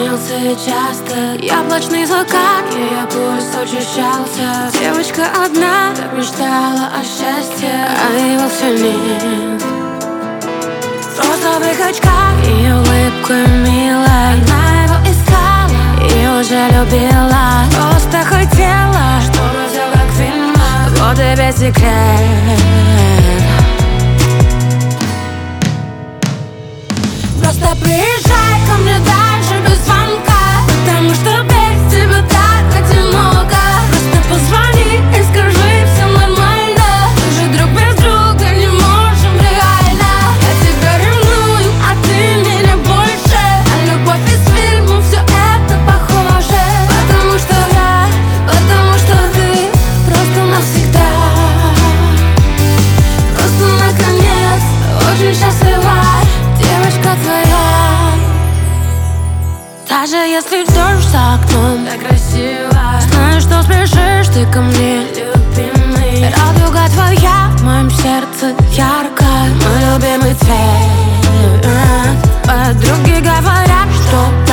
снился часто. Яблочный закат, ее пульс учащался. Девочка одна мечтала о счастье, а его все нет. В розовых очках ее улыбка милая. Она его искала и уже любила. Просто хотела, чтобы все как в фильмах. Вот и весь секрет. Просто приезжай ко мне дальше без звонка, потому что без тебя так одиноко. Просто позвони и скажи, все нормально. Мы же друг без друга не можем реально. Я тебя ревную, а ты меня больше. А любовь из фильма, все это похоже. Потому что ты просто навсегда. Просто наконец очень счастлива девочка твоя. Даже если дождь за окном, так красиво. Знаю, что спешишь ты ко мне, любимый. Радуга твоя в моем сердце яркая, мой любимый цвет. Подруги говорят, что